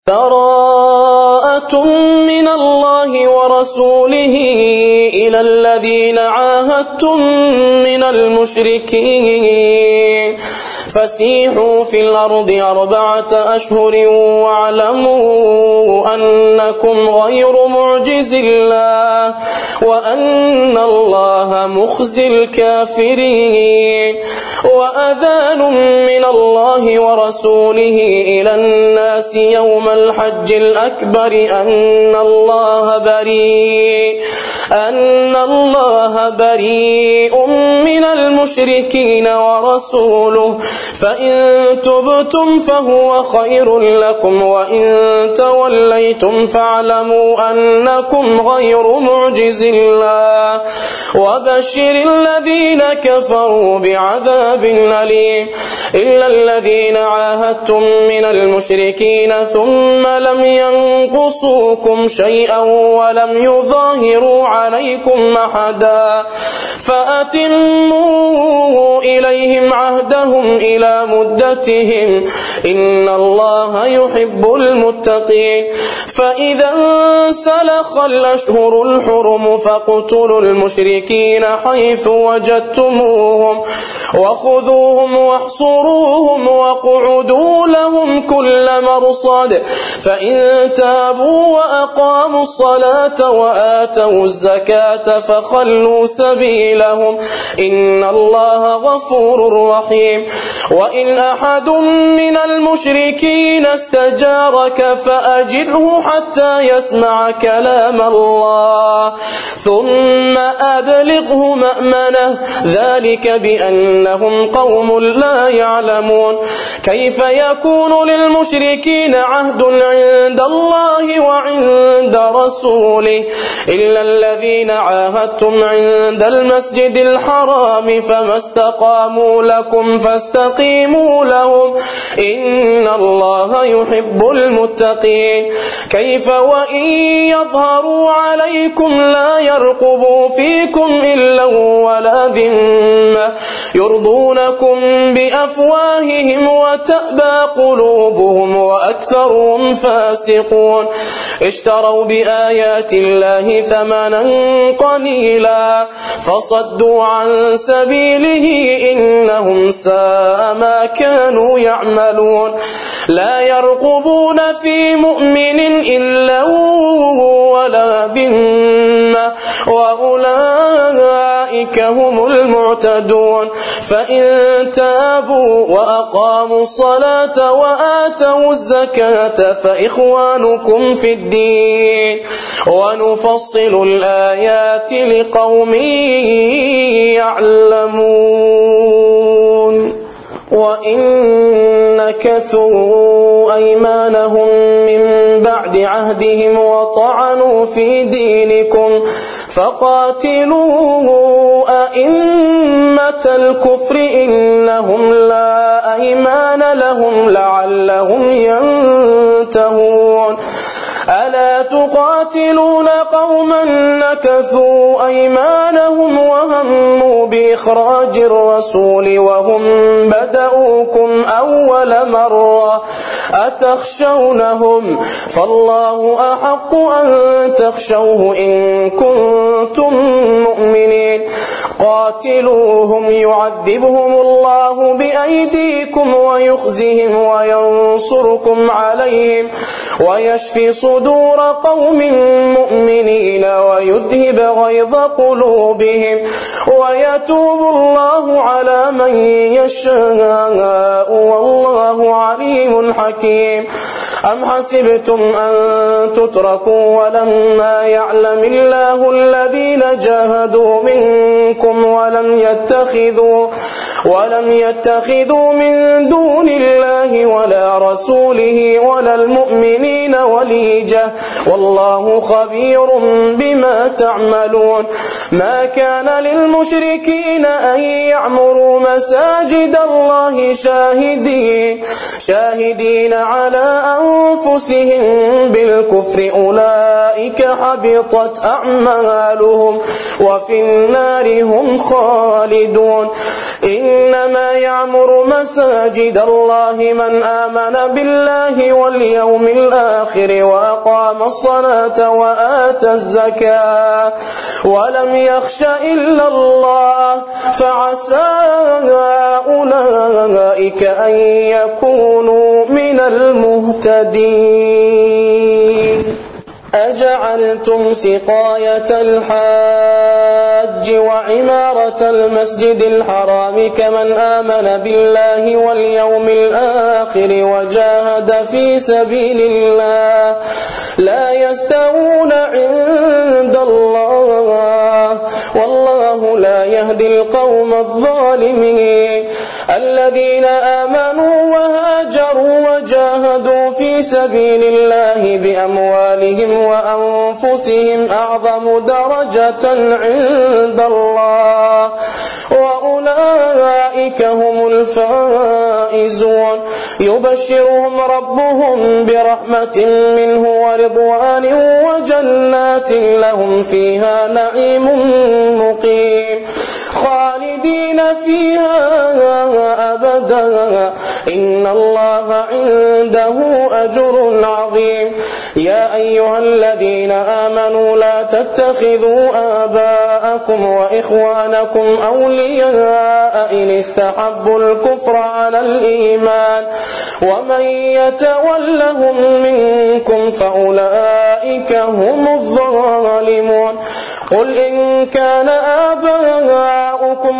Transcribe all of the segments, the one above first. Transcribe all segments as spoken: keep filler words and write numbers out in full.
براءة من الله ورسوله إلى الذين عاهدتم من المشركين فسيحوا في الأرض أربعة أشهر واعلموا أنكم غير معجز الله وأن الله مخزي الكافرين. وأذان من الله ورسوله إلى الناس يوم الحج الأكبر أن الله بريء أن الله بريء من المشركين ورسوله فإن تبتم فهو خير لكم وإن توليتم فاعلموا أنكم غير معجز الله وبشر الذين كفروا بعذاب أليم. إلا الذين عاهدتم من المشركين ثم لم ينقصوكم شيئا ولم يظاهروا عليكم أحدا فأتموا إليهم عهدهم إلى مدتهم إن الله يحب المتقين. فإذا انسلخ الأشهر الحرم فاقتلوا المشركين حيث وجدتموهم وخذوهم واحصروهم واقعدوا لهم كل مرصد فإن تابوا وأقاموا الصلاة وآتوا الزكاة فخلوا سبيلهم إن الله غفور رحيم. وإن أحد من المشركين استجارك فأجره حتى يسمع كلام الله ثم أبلغه مأمنه ذلك بأنهم قوم لا يعلمون. كيف يكون للمشركين عهد عند الله وعند رسوله إلا الذين عاهدتم عند المسجد الحرام فما استقاموا لكم فاستقيموا لهم إن الله يحب المتقين. كيف وإن يظهروا عليكم لا يرقبوا فيكم إلا ولا ذمة يرضونكم بأفواههم وتأبى قلوبهم وأكثرهم فاسقون. اشتروا بآيات الله ثمنا قليلا فصدوا عن سبيله إنهم ساء ما كانوا يعملون. لا يرقبون في مؤمن إلا ولا ذمة وأولئك هم المعتدون. فإن تابوا وأقاموا الصلاة وآتوا الزكاة فإخوانكم في الدين ونفصل الآيات لقوم يعلمون. وإن نكثوا أيمانهم من بعد عهدهم وطعنوا في دينكم فقاتلوا أئمة الكفر إنهم لا أيمان لهم لعلهم ينتهون. ألا تقاتلون قوما نكثوا أيمانهم وهموا بإخراج الرسول وهم بدأوكم أول مرة أتخشونهم فالله أحق أن تخشوه إن كنتم مؤمنين. قاتلوهم يعذبهم الله بأيديكم ويخزهم وينصركم عليهم ويشفي صدور قوم مؤمنين ويذهب غيظ قلوبهم ويتوب الله على من يشاء والله عليم حكيم. أم حسبتم أن تتركوا ولما يعلم الله الذين جاهدوا منكم ولم يتخذوا ولم يتخذوا من دون الله ولا رسوله ولا المؤمنين وليجة والله خبير بما تعملون. ما كان للمشركين أن يعمروا مساجد الله شاهدين شاهدين على أنفسهم بالكفر أولئك حبطت أعمالهم وفي النار هم خالدون. إنما يعمر مساجد الله من آمن بالله واليوم الآخر وأقام الصلاة وآتى الزكاة ولم يخش إلا الله فعسى أولئك أن يكونوا من المهتدين. أجعلتم سقاية الحاج وعمارة المسجد الحرام كمن آمن بالله واليوم الآخر وجاهد في سبيل الله لا يستوون عند الله والله لا يهدي القوم الظالمين. الذين آمنوا وهاجروا وجاهدوا في سبيل الله بأموالهم وأنفسهم أعظم درجة عند الله وأولئك هم الفائزون. يبشرهم ربهم برحمة منه ورضوان وجنات لهم فيها نعيم مقيم خالدين فيها أبدا إن الله عنده أجر عظيم. يا أيها الذين آمنوا لا تتخذوا آباءكم وإخوانكم أولياء إن استحبوا الكفر على الإيمان ومن يتولهم منكم فأولئك هم الظالمون. قل إن كان آباؤكم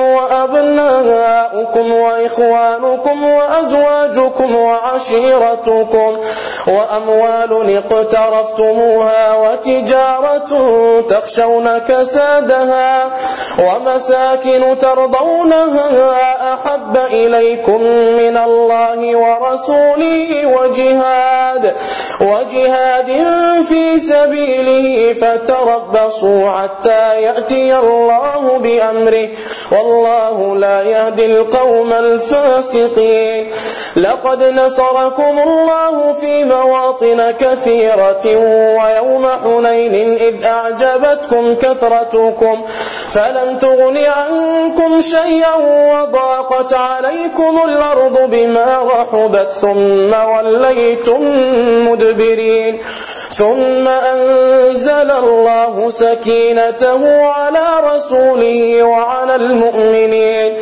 وأبناؤكم وإخوانكم وأزواجكم وعشيرتكم وأموال اقترفتموها وتجارة تخشون كسادها ومساكن ترضونها أحب إليكم من الله ورسوله وجهاد وجهاد في سبيله فتربصوا حتى يأتي الله بأمره والله لا يهدي القوم الفاسقين. لقد نصركم الله في مواطن كثيرة ويوم حنين إذ أعجبتكم كثرتكم فلم تغن عنكم شيئا وضاقت عليكم الأرض بما رحبت ثم وليتم مدبرين ثم أنزل الله سكينته على رسوله وعلى المؤمنين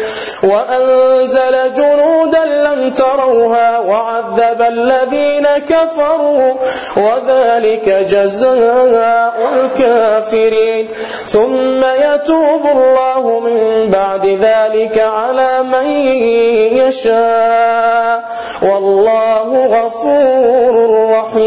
وأنزل جنودا لم تروها وعذب الذين كفروا وذلك جزاء الكافرين. ثم يتوب الله من بعد ذلك على من يشاء والله غفور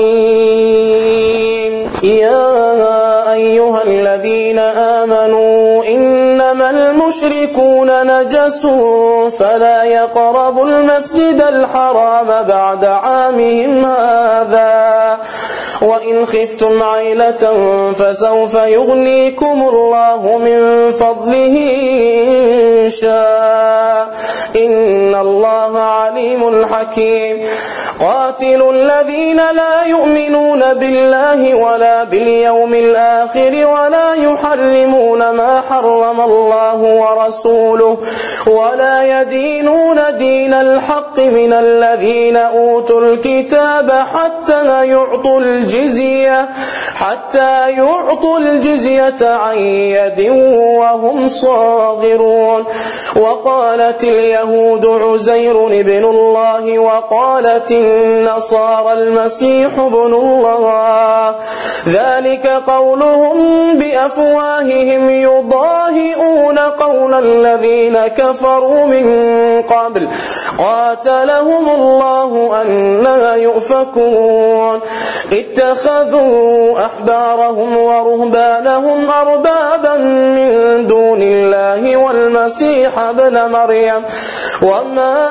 رحيم. يا أيها الذين آمنوا إنما المشركون نجس فلا يقربوا المسجد الحرام بعد عامهم هذا وإن خفتم عيلة فسوف يغنيكم الله من فضله إن شاء إن الله عليم حكيم. قاتلوا الذين لا يؤمنون بالله ولا باليوم الآخر ولا يحرمون ما حرم الله ورسوله ولا يدينون دين الحق من الذين أوتوا الكتاب حتى يعطوا الجزية حتى يعطوا الجزية عن يد وهم صاغرون. وقالت اليهود عزير ابن الله وقالت النصارى المسيح ابن الله ذلك قولهم بأفواههم يضاهئون قول الذين كفروا من قبل قاتلهم الله أنى يؤفكون. اتخذوا أحبارهم ورهبانهم أربابا من دون الله والمسيح ابن مريم وما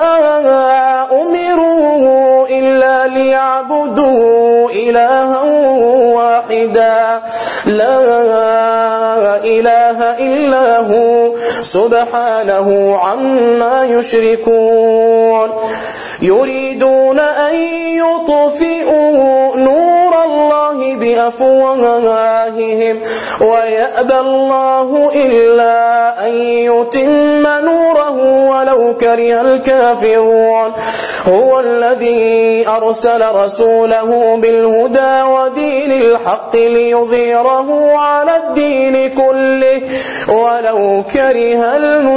أمروا إلا ليعبدوا إلها واحدا لا إله إلا هو سبحانه عما يشركون. يريدون أن يطفئوا نور الله بأفواههم ويأبى الله إلا أن يتم نوره ولو كره الكافرون هو الذي أرسل رسوله بالهدى ودين الحق ليظهره على الدين كله ولو كره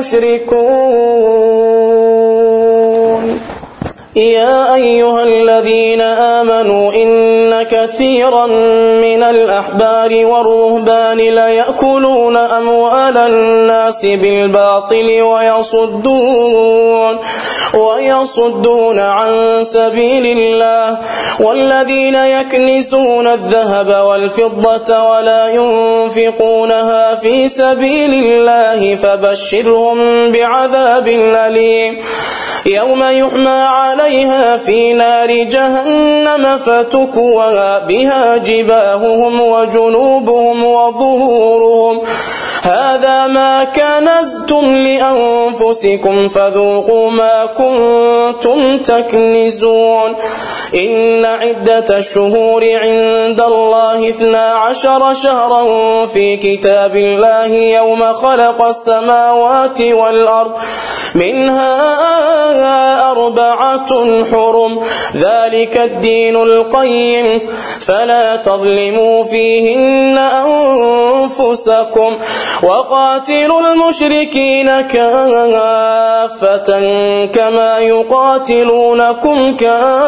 المشركون يا أيها الذين آمنوا إن كثيرا من الأحبار والرهبان ليأكلون أموال الناس بالباطل ويصدون ويصدون عن سبيل الله والذين يكنزون الذهب والفضة ولا ينفقونها في سبيل الله فبشرهم بعذاب أليم يوم يحمى عليها في نار جهنم فتكوى بها جباههم وجنوبهم وظهورهم هذا ما كنزتم لأنفسكم فذوقوا ما كنتم تكنزون إن عدة الشهور عند الله اثنا عشر شهرا في كتاب الله يوم خلق السماوات والأرض منها أربعة حرم ذلك الدين القيم فلا تظلموا فيهن أنفسكم وقاتلوا المشركين كافة كما يقاتلونكم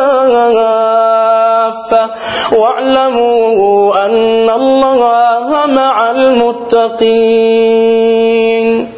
كافة واعلموا أن الله مع المتقين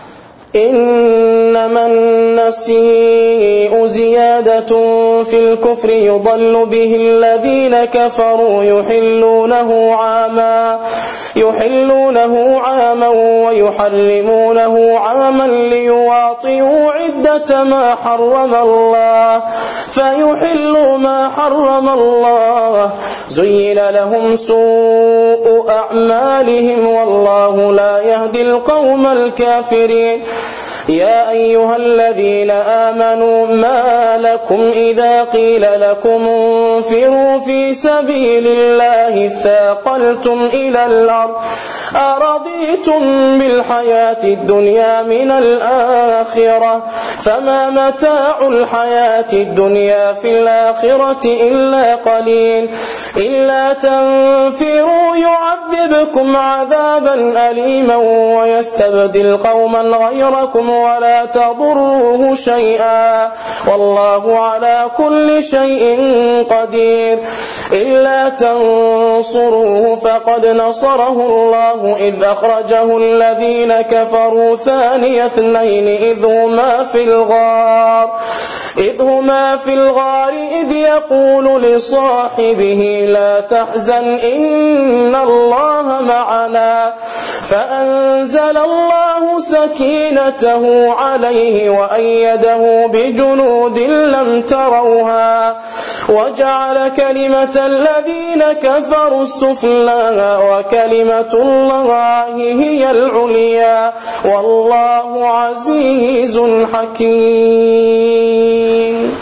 إنما النسيء زيادة في الكفر يضل به الذين كفروا يحلونه عاما يحلونه عاما ويحرمونه عاما ليواطئوا عدة ما حرم الله فيحلوا ما حرم الله زين لهم سوء أعمالهم والله لا يهدي القوم الكافرين يا أيها الذين آمنوا ما لكم إذا قيل لكم انفروا في سبيل الله ثاقلتم إلى الأرض أرضيتم بالحياة الدنيا من الآخرة فما متاع الحياة الدنيا في الآخرة إلا قليل إلا تنفروا يعذبكم عذابا أليما ويستبدل قوما غيركم ولا تضروه شيئا والله على كل شيء قدير إلا تنصروه فقد نصره الله إذ أخرجه الذين كفروا ثاني اثنين إذ هما في الغار إذ هما في الغار إذ يقول لصاحبه لا تحزن إن الله معنا فأنزل الله سكينته عليه وأيده بجنود لم تروها وجعل كلمة الذين كفروا السفلى وكلمة الله هي العليا والله عزيز حكيم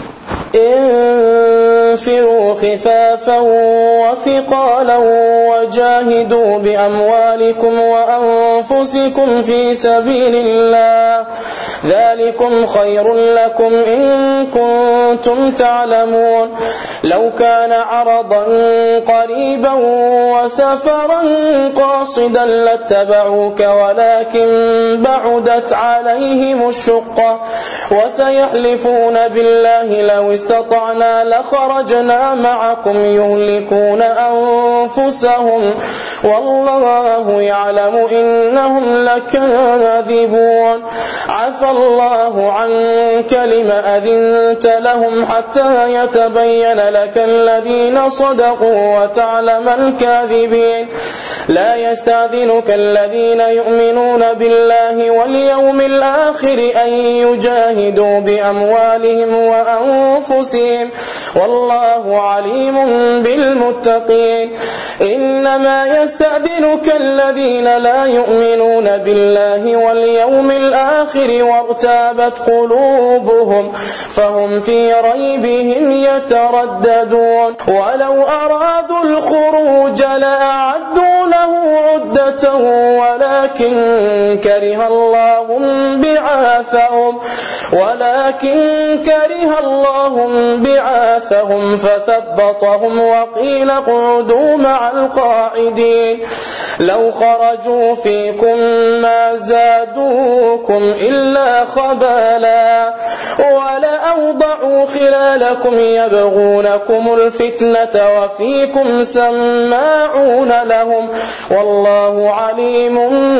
انفروا خفافا وثقالا وجاهدوا بأموالكم وأنفسكم في سبيل الله ذلكم خير لكم إن كنتم تعلمون لو كان عرضا قريبا وسفرا قاصدا لاتبعوك ولكن بعدت عليهم الشقة وسيحلفون بالله لو استطعنا لخرجنا معكم يهلكون أنفسهم والله يعلم إنهم لكاذبون عفى الله عنك لما أذنت لهم حتى يتبين لك الذين صدقوا وتعلم الكاذبين لا يستأذنك الذين يؤمنون بالله واليوم الآخر أن يجاهدوا بأموالهم وأنفسهم والله عليم بالمتقين إنما يستأذنك الذين لا يؤمنون بالله واليوم الآخر وارتابت قلوبهم فهم في ريبهم يترددون ولو أرادوا الخروج لأعدوا له عدة ولكن كره الله بعاثهم ولكن كره الله بعاثهم فثبطهم وقيل اقعدوا مع القاعدين لو خرجوا فيكم ما زادوكم إلا خبالا ولأوضعوا خلالكم يبغونكم الفتنة وفيكم سماعون لهم والله عليم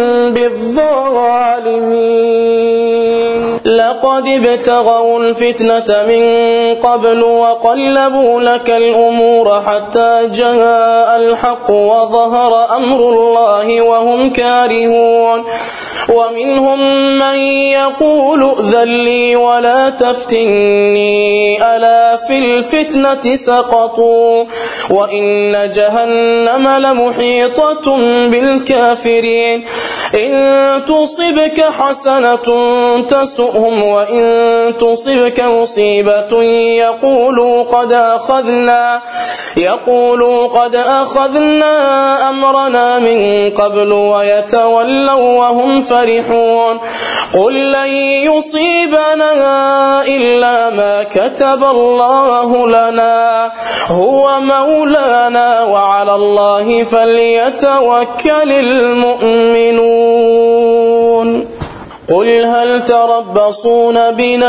بالظالمين لقد ابتغوا الفتنة من قبل وقلبوا لك الأمور حتى جاء الحق وظهر أمر الله وهم كارهون ومنهم من يقول ائذن لي ولا تفتني ألا في الفتنة سقطوا وإن جهنم لمحيطة بالكافرين إن تصبك حسنة تسؤهم وإن تصبك مصيبة يقولوا قد أخذنا يقولوا قد أخذنا أمرنا من قبل ويتولوا وهم فرحون قل لن يصيبنا إلا ما كتب الله لنا هو مولانا وعلى الله فليتوكل المؤمنون قل هل تربصون بنا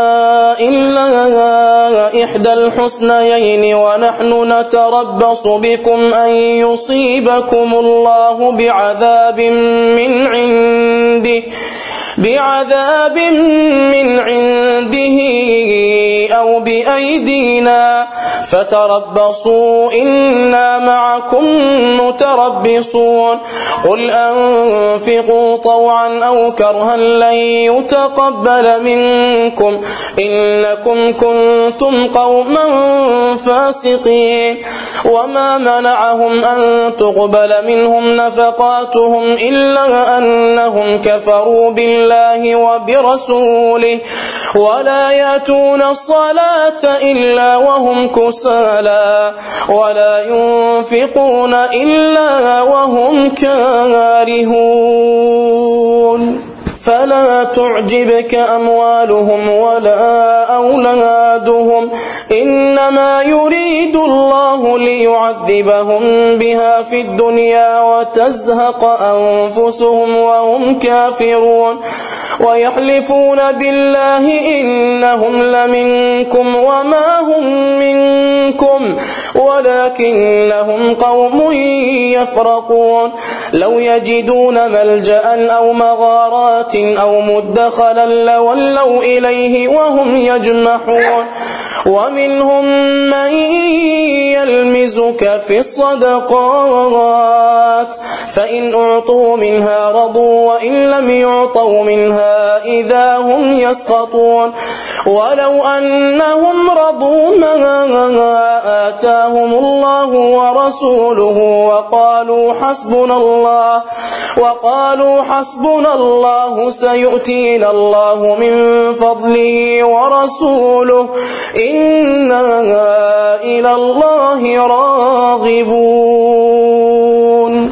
إلا إحدى الحسنيين ونحن نتربص بكم أن يصيبكم الله بعذاب من عنده بعذاب من عنده أو بأيدينا فتربصوا إنا معكم متربصون قل أنفقوا طوعا أو كرها لن يتقبل منكم إنكم كنتم قوما فاسقين وما منعهم أن تقبل منهم نفقاتهم إلا أنهم كفروا بالله وبرسوله ولا يأتون الصلاة إلا وهم كسالى ولا ينفقون إلا وهم كارهون فلا تعجبك أموالهم ولا أولادهم إنما يريد الله ليعذبهم بها في الدنيا وتزهق أنفسهم وهم كافرون ويحلفون بالله إنهم لمنكم وما هم منكم ولكنهم قوم يفرقون لو يجدون ملجأ أو مغارات أو مدخلا لولوا إليه وهم يجمحون ومنهم من يلمزك في الصدقات فإن أعطوا منها رضوا وإن لم يعطوا منها إذا هم يسخطون ولو أنهم رضوا ما آتاهم الله ورسوله وقالوا حسبنا الله وقالوا حسبنا الله سيؤتينا الله من فضله ورسوله إنا إلى الله راغبون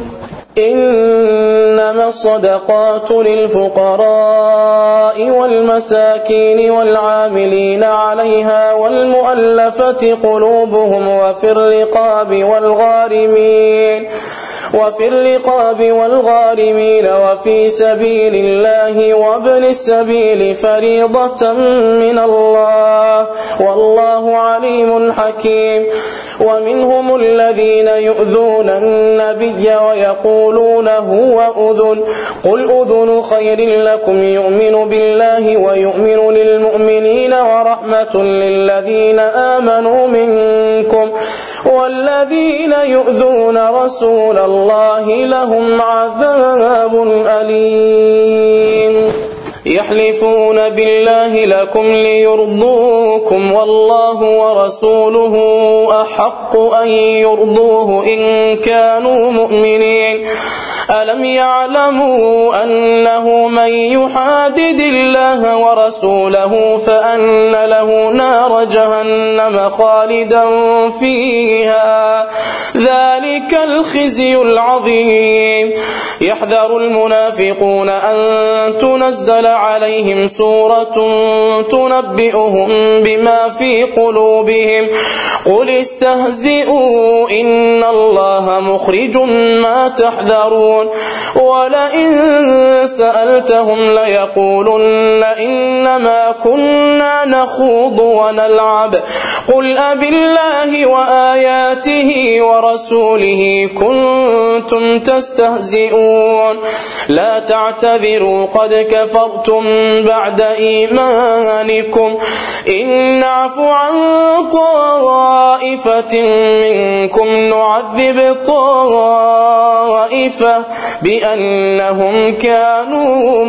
إنما الصدقات للفقراء والمساكين والعاملين عليها والمؤلفة قلوبهم وفي الرقاب والغارمين وفي الرقاب والغارمين وفي سبيل الله وابن السبيل فريضة من الله والله عليم حكيم ومنهم الذين يؤذون النبي ويقولون هو أذن قل أذن خير لكم يؤمن بالله ويؤمن للمؤمنين ورحمة للذين آمنوا منكم والذين يؤذون رسول الله لهم عذاب أليم يحلفون بالله لكم ليرضوكم والله ورسوله أحق أن يرضوه إن كانوا مؤمنين ألم يعلموا أنه من يحادد الله ورسوله فأن له نار جهنم خالدا فيها ذلك الخزي العظيم. يحذر المنافقون أن تنزل عليهم سورة تنبئهم بما في قلوبهم قل استهزئوا إن الله مخرج ما تحذرون ولئن سألتهم ليقولن إنما كنا نخوض ونلعب قل أبالله وآياته ورسوله كنتم تستهزئون لا تعتذروا قد كفرتم بعد إيمانكم إن نعف عن طائفة منكم نعذب طائفة بأنهم كانوا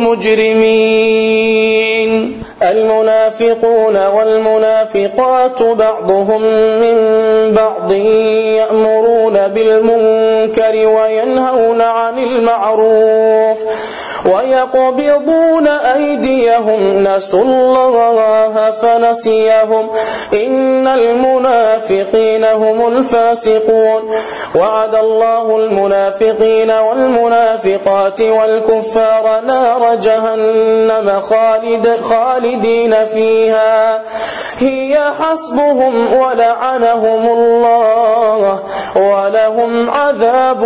مجرمين. المنافقون والمنافقات بعضهم من بعض يأمرون بالمنكر وينهون عن المعروف ويقبضون أيديهم نسوا الله فنسيهم إن المنافقين هم الفاسقون. وعد الله المنافقين والمنافقات والكفار نار جهنم خالد خالدين فيها هي حسبهم ولعنهم الله ولهم عذاب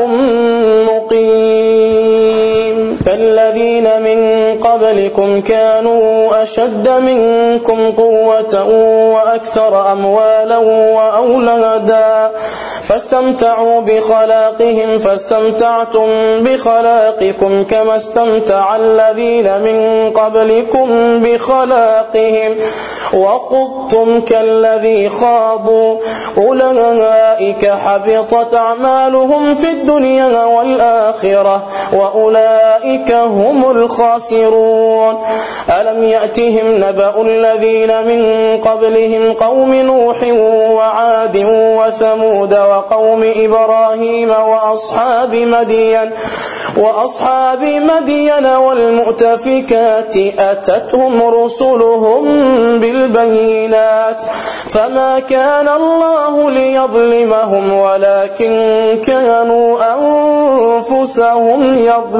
مقيم. كالذين من قبلكم كانوا أشد منكم قوة وأكثر أموالا وأولادا فاستمتعوا بخلاقهم فاستمتعتم بخلاقكم كما استمتع الذين من قبلكم بخلاقهم وخضتم كالذي خاضوا أولئك حبطت أعمالهم في الدنيا والآخرة وأولئك هم الخاسرون. ألم يأتهم نبأ الذين من قبلهم قوم نوح وعاد وثمود وقوم إبراهيم وأصحاب مدين وأصحاب مدين والمؤتفكات أتتهم رسلهم بالبينات فما كان الله ليظلمهم ولكن كانوا أنفسهم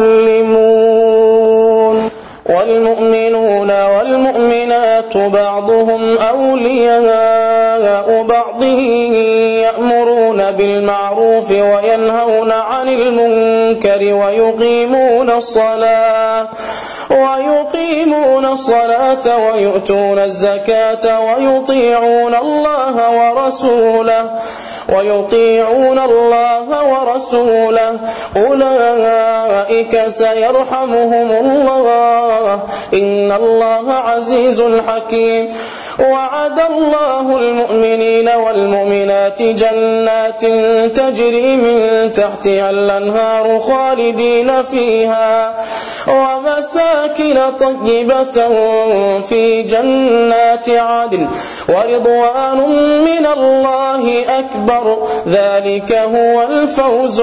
يظلمون. والمؤمنون والمؤمنات بعضهم أولياء بعض يأمرون بالمعروف وينهون عن المنكر ويقيمون الصلاة ويقيمون الصلاة ويؤتون الزكاة ويطيعون الله ورسوله ويطيعون الله ورسوله أولئك سيرحمهم الله إن الله عزيز حكيم. وعد الله المؤمنين والمؤمنات جنات تجري من تحتها الأنهار خالدين فيها ومساكن طيبة في جنات عدن ورضوان من الله أكبر ذلك هو الفوز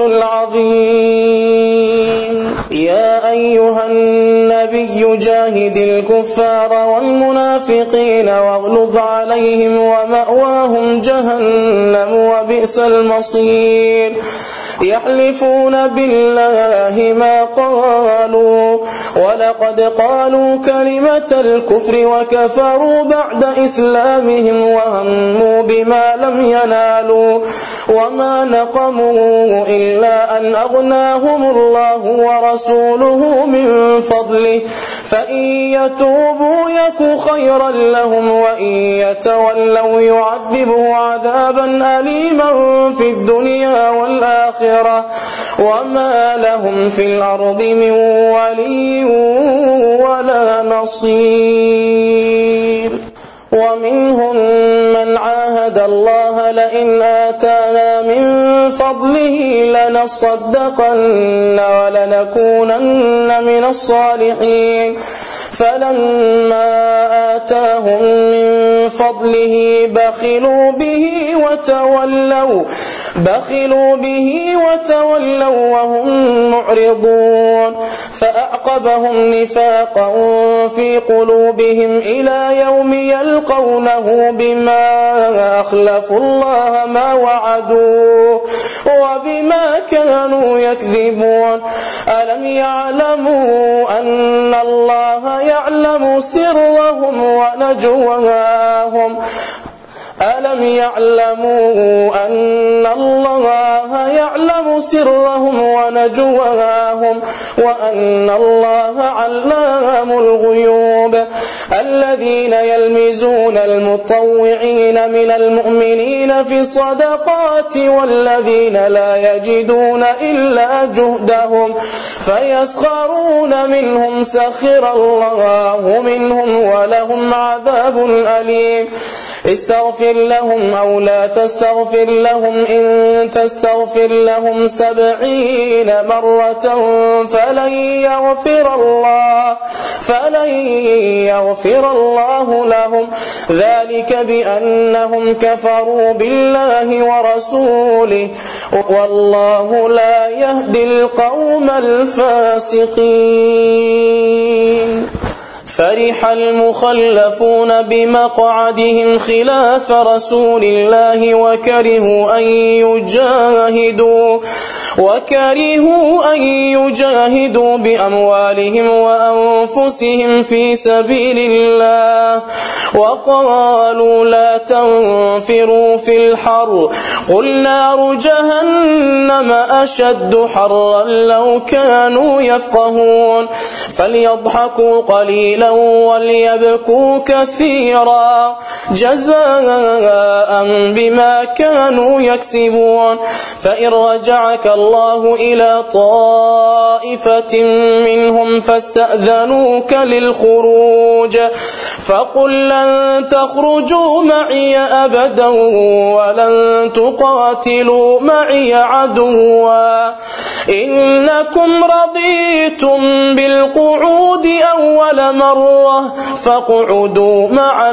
العظيم. يا أيها النبي جاهد الكفار والمنافقين واغلظ عليهم ومأواهم جهنم وبئس المصير. يحلفون بالله ما قالوا ولقد قالوا كلمة الكفر وكفروا بعد إسلامهم وهموا بما لم ينالوا وما نقموا إلا أن أغناهم الله ورسوله من فضله فإن يتوبوا يك خيرا لهم وإن يتولوا يعذبه عذابا أليما في الدنيا والآخرة وما لهم في الأرض من ولي ولا نصير. ومنهم من عاهد الله لئن آتانا من فضله لنصدقن ولنكونن من الصالحين فلما آتاهم من فضله بخلوا به وتولوا بخلوا به وتولوا وهم معرضون فأعقبهم نفاقا في قلوبهم إلى يوم يلقونه بما أخلفوا الله ما وعدوه وبما كانوا يكذبون ألم يعلموا أن الله يعلم سرهم ونجواهم ألم يعلموا أن الله يعلم سرهم ونجواهم وأن الله علام الغيوب الذين يلمزون المطوعين من المؤمنين في الصدقات والذين لا يجدون إلا جهدهم فيسخرون منهم سخر الله منهم ولهم عذاب أليم استغفر لهم أو لا تستغفر لهم إن تستغفر لهم سبعين مرة فلن يغفر الله فلن يغفر الله لهم ذلك بأنهم كفروا بالله ورسوله والله لا يهدي القوم الفاسقين فرح المخلفون بمقعدهم خلاف رسول الله وكرهوا أن يجاهدوا وكرهوا أن يجاهدوا بأموالهم وأنفسهم في سبيل الله وقالوا لا تنفروا في الحر قل نار جهنم أشد حرا لو كانوا يفقهون فليضحكوا قليلا وليبكوا كثيرا جزاء بما كانوا يكسبون فإن رجعك الله إلى طائفة منهم فاستأذنوك للخروج فقل لن تخرجوا معي أبدا ولن تقاتلوا معي عدوا إنكم رضيتم بالقعود أول مرة فاقعدوا مع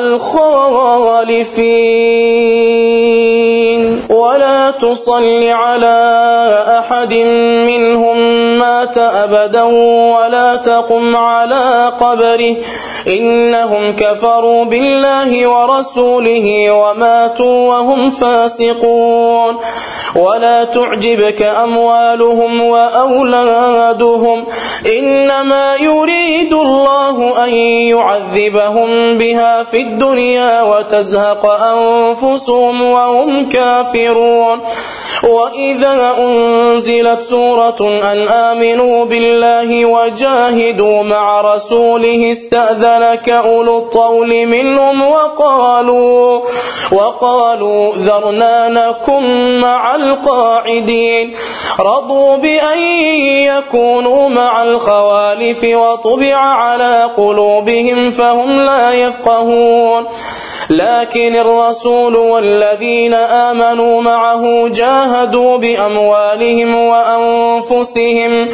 الخالفين ولا تصل على أحد منهم مات أبدا ولا تقم على قبره إنهم كفروا بالله ورسوله وماتوا وهم فاسقون ولا تعجبك أموالهم وأولادهم إنما يريد الله أن يعذبهم بها في الدنيا وتزهق أنفسهم وهم كافرون وإذا أنزلت سورة أن آمنوا بالله وجاهدوا مع رسوله استأذنك أولو الطول منهم وقالوا وقالوا ذرنا نكن مع القاعدين رضوا بأن يكونوا مع الخوالف وطبع على قلوبهم فهم لا يفقهون لكن الرسول والذين آمنوا معه جاهدوا بأموالهم وأنفسهم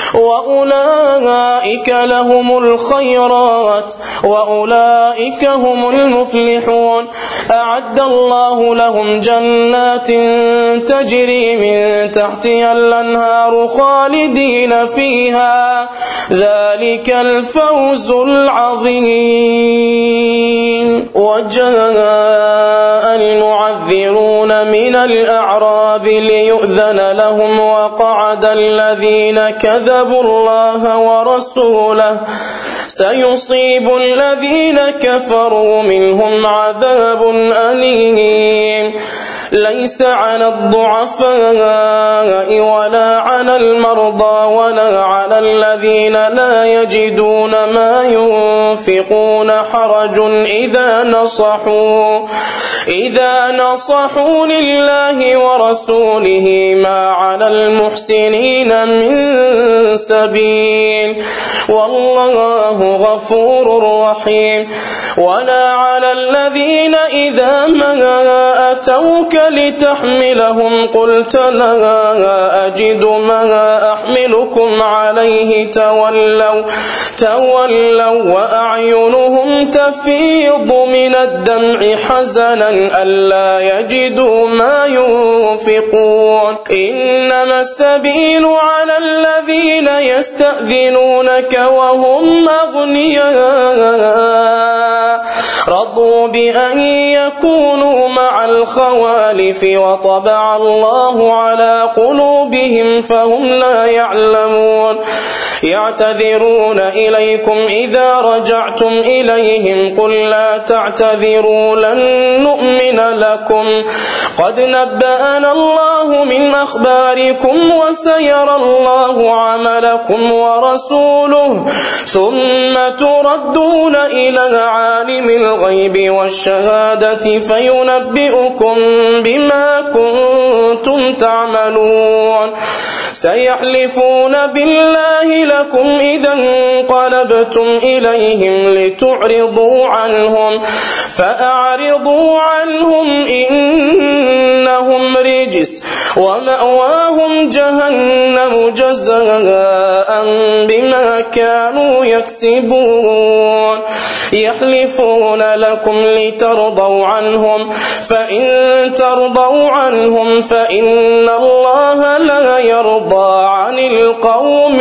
وأولئك لهم الخيرات وأولئك هم المفلحون أعد الله لهم جنات تجري من تحتها الأنهار خالدين فيها ذلك الفوز العظيم وجاء المعذرون من الأعراب ليؤذن لهم وقعد الذين كذبوا الله ورسوله سيصيب الذين كفروا منهم عذاب أليم ليس على الضعفاء ولا على المرضى ولا على الذين لا يجدون ما ينفقون حرج إذا نصحوا إذا نصحوا لله ورسوله ما على المحسنين من سبيل والله غفور رحيم ولا على الذين إذا ما أتوك لتحملهم قلت لا أجد ما أحملكم عليه تولوا تولوا وأعينهم تفيض من الدمع حزنا ألا يجدوا ما ينفقون إنما السبيل على الذين يستأذنونك وهم أغنياء رضوا بأن يكونوا مع الخوالف وطبع الله على قلوبهم فهم لا يعلمون يعتذرون إليكم إذا رجعتم إليهم قل لا تعتذروا لن نؤمن لكم قد نبأنا الله من أخباركم وسيرى الله عملكم ورسوله ثم تردون إلى عالم الغيب والشهادة فينبئكم بما كنتم تعملون سيحلفون بالله لكم إذا انقلبتم إليهم لتعرضوا عنهم فأعرضوا عنهم إنهم رجس ومأواهم جهنم جزاء بما كانوا يكسبون يحلفون لكم لترضوا عنهم فإن ترضوا عنهم فإن الله لا يرضى عن القوم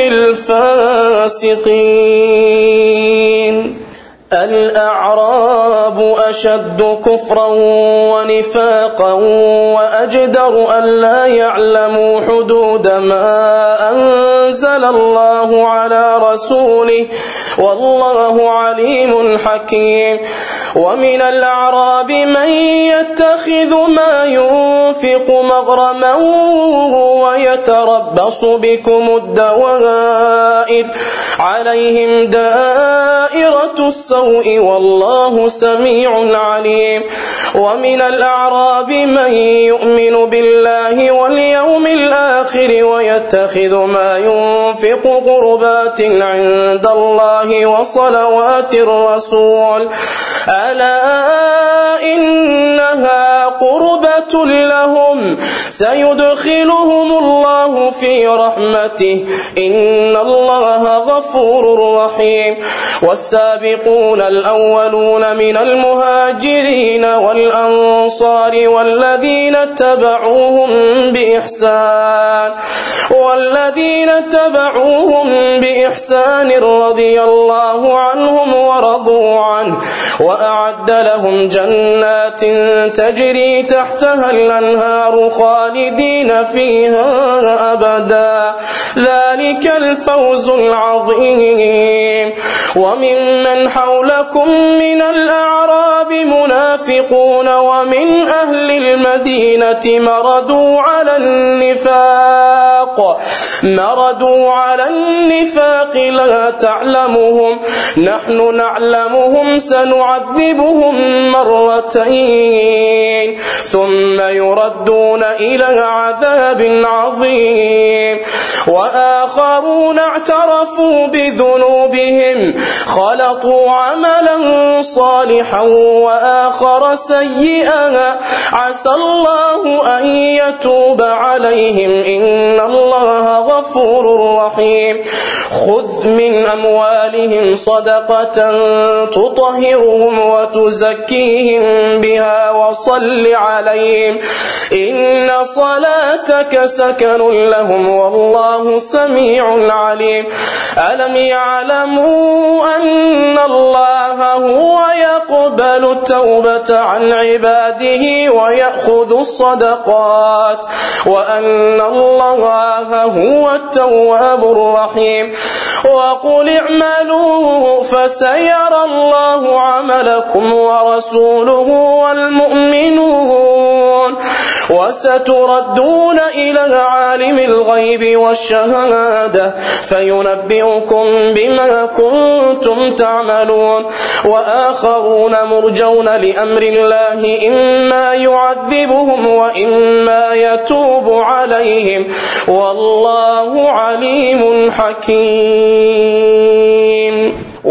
الفاسقين الأعراب أشد كفرا ونفاقا وأجدر أن لا يعلموا حدود ما أنزل الله على رسوله والله عليم حكيم ومن الأعراب من يتخذ ما ينفق مغرما ويتربص بكم الدوائر عليهم دائرة السوء والله سميع عليم ومن الأعراب من يؤمن بالله واليوم الآخر ويتخذ ما ينفق قربات عند الله وصلوات الرسول ألا إنها قربة لهم سيدخلهم الله في رحمته إن الله غفور رحيم والسابقون الأولون من المهاجرين والأنصار والذين اتبعوهم بإحسان والذين اتبعوهم بإحسان رضي الله عنهم ورضوا عنه وأعد لهم جنات تجري تحتها الأنهار خالدين فيها أبدا ذلك الفوز العظيم وممن حولكم من الأعراب منافقون ومن أهل المدينة مردوا على النفاق مردوا على النفاق لا تعلمهم نحن نعلمهم سنعذبهم مرتين ثم يردون إلى عذاب عظيم وآخرون اعترفوا بذنوبهم خلطوا عملا صالحا وآخر سيئا عسى الله أن يتوب عليهم إن الله غفور رحيم خذ من أموالهم صدقة تطهرهم وتزكيهم بها وصل عليهم إن صلاتك سكن لهم والله سميع عليم ألم يعلموا أن الله هو يقبل التوبة عن عباده ويأخذ الصدقات وأن الله هو التواب الرحيم وقل اعملوا فسيرى الله عملكم ورسوله والمؤمنون وستردون إلى عالم الغيب والشهادة فينبئكم بما كنتم تعملون وآخرون مرجون لأمر الله إما يعذبهم وإما يتوب عليهم والله عليم حكيم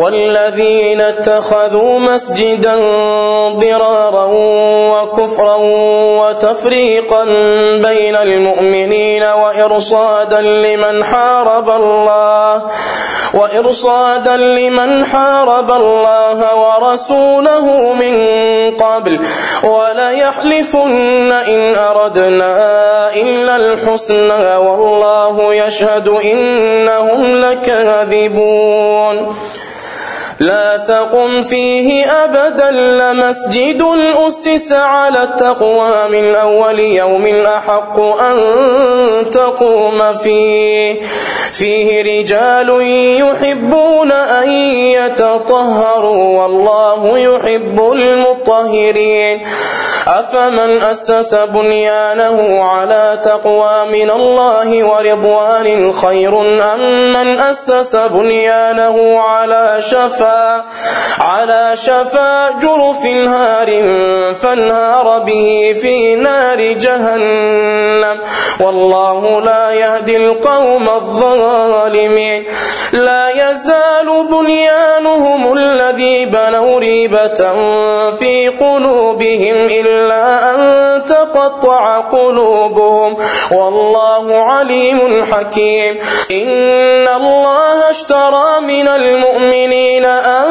والذين اتخذوا مسجدا ضرارا وكفرا وتفريقا بين المؤمنين وإرصادا لمن حارب الله وإرصادا لمن حارب الله ورسوله من قبل وليحلفن إن أردنا إلا الحسنى والله يشهد إنهم لكاذبون لا تقم فيه أبدا لمسجد أسس على التقوى من أول يوم أحق أن تقوم فيه فيه رجال يحبون أن يتطهروا والله يحب المطهرين أفمن أسس بنيانه على تقوى من الله ورضوان خير أم من أسس بنيانه على شفا على شفا جرف هار فانهار به في نار جهنم والله لا يهدي القوم الظالمين لا يزال بنيانهم الذي بنوا ريبة في قلوبهم إلا أن تقطع قلوبهم والله عليم حكيم إن الله اشترى من المؤمنين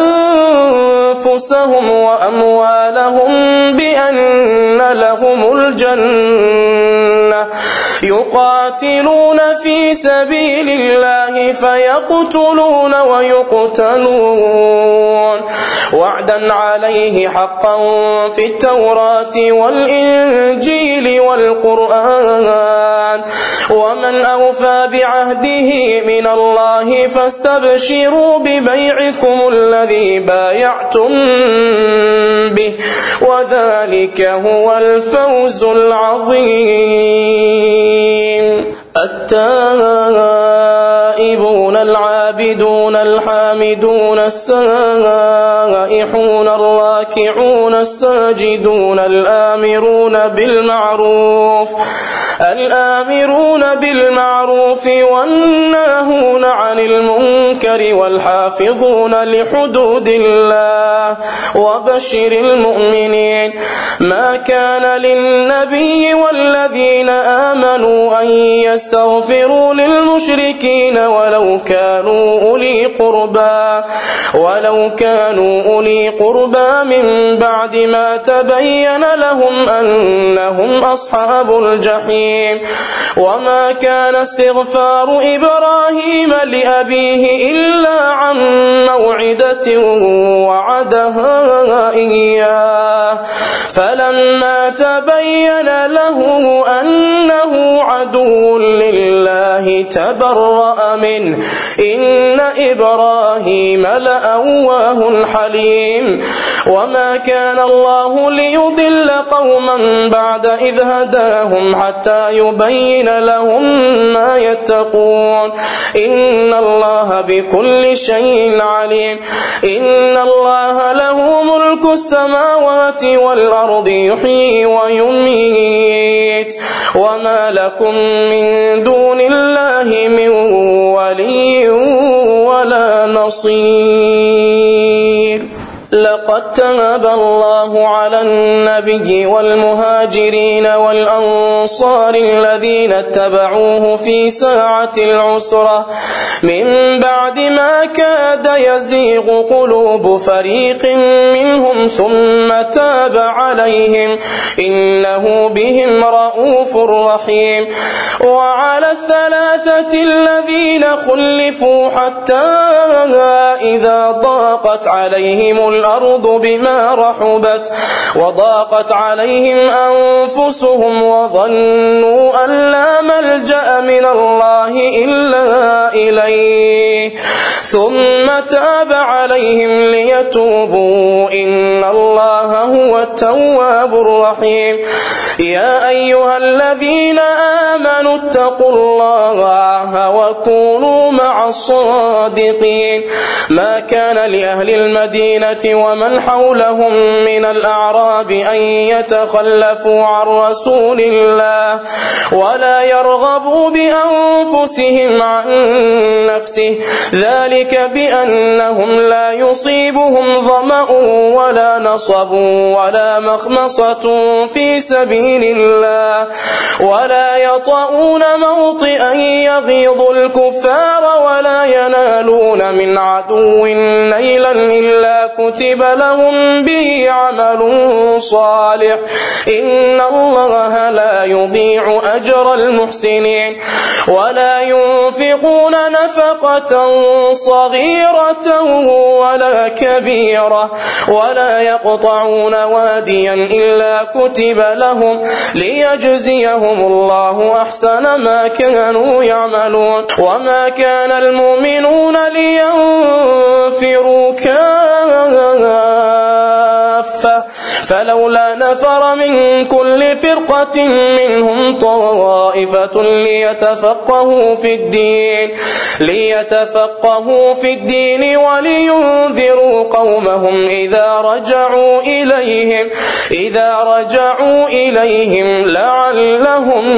أنفسهم وأموالهم بأن لهم الجنة يقاتلون في سبيل الله فيقتلون ويقتلون وعدا عليه حقا في التوراة والإنجيل والقرآن ومن أوفى بعهده من الله فاستبشروا ببيعكم الذي بايعتم به وذلك هو الفوز العظيم التائبون العابدون الحامدون السائحون الراكعون الساجدون الآمرون بالمعروف الآمرون بالمعروف والناهون عن المنكر والحافظون لحدود الله وبشر المؤمنين ما كان للنبي والذين آمنوا أن يستغفروا للمشركين ولو كانوا أولي قربى ولو كانوا أولي قربى من بعد ما تبين لهم أنهم أصحاب الجحيم وما كان استغفار إبراهيم لأبيه إلا عن موعدة وعدها إياه فلما تبين له أنه عدو لله تبرأ منه إن إبراهيم لأواه حليم وما كان الله ليضل قوما بعد إذ هداهم حتى يبين لهم ما يتقون إن الله بكل شيء عليم إن الله له ملك السماوات والأرض يحيي ويميت وما لكم من دون الله من ولي ولا نصير لقد تاب الله على النبي والمهاجرين والأنصار الذين اتبعوه في ساعة العسرة من بعد ما كاد يزيغ قلوب فريق منهم ثم تاب عليهم إنه بهم رؤوف رحيم وعلى الثلاثة الذين خلفوا حتى إذا ضاقت عليهم الأرض بما رحبت وضاقت عليهم أنفسهم وظنوا أن لا ملجأ من الله إلا إليه ثم تاب عليهم ليتوبوا إن الله هو التواب الرحيم يا أيها الذين آمنوا اتقوا الله وكونوا مع الصادقين. ما كان لأهل المدينة ومن حولهم من الأعراب أن يتخلفوا عن رسول الله ولا يرغبوا بأنفسهم عن نفسه، ذلك بأنهم لا يصيبهم ظمأ ولا نصب ولا مخمصة في سبيل الله ولا يطؤون موطئا يغيظ الكفار ولا ينالون من عدو نيلا إلا كتب لهم به عمل صالح، إن الله لا يضيع أجر المحسنين. ولا ينفقون نفقة صغيرة ولا كبيرة ولا يقطعون واديا إلا كتب لهم ليجزيهم الله أحسن ما كانوا يعملون. وما كان المؤمنون لينفروا كافة فلولا نفر من كل فرقة منهم طائفة ليتفقهوا في الدين ليتفقهوا في الدين ولينذروا قومهم إذا رجعوا إليهم إذا رجعوا إليهم لعلهم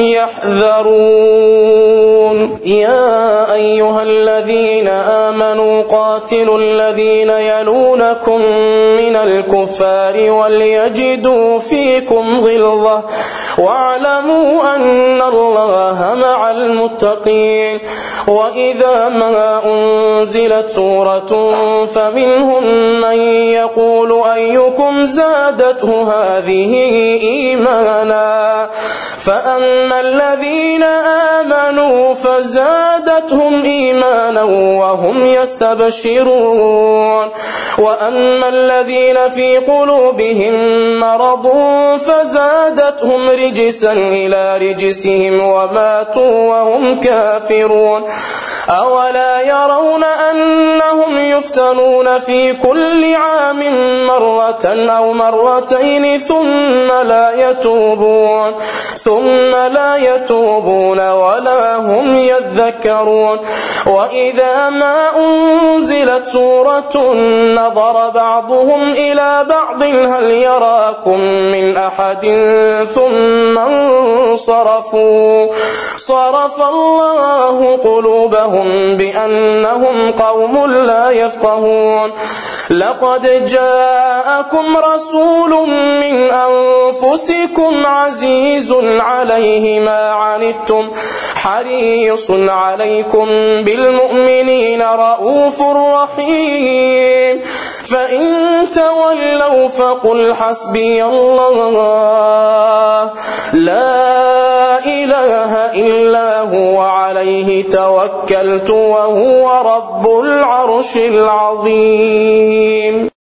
يحذرون. يا أيها الذين آمنوا قاتلوا الذين يلونكم من الكفار وليجدوا فيكم غلظة واعلموا أن الله مع المتقين. وإذا ما أنزلت سورة فمنهم من يقول أيكم زادته هذه إيمانا فأما الذين آمنوا فزادتهم إيمانا وهم يستبشرون وأما الذين في قلوبهم مرض فزادتهم رجسا إلى رجسهم وماتوا وهم كافرون. أولا يرون أنهم يفتنون في كل عام مرة أو مرتين ثم لا يتوبون ثم لا يتوبون ولا هم يذكرون. وإذا ما أنزلت سورة نظر بعضهم إلى بعض هل يراكم من أحد ثم انصرفوا صرف الله قلوبهم بأنهم قوم لا يفقهون. لقد جاءكم رسول من أنفسكم عزيز عليه ما عنتم حريص عليكم بالمؤمنين رؤوف رحيم. فإن تولوا فقل حسبي الله لا إله إلا هو عليه توكلت وهو رب العرش العظيم.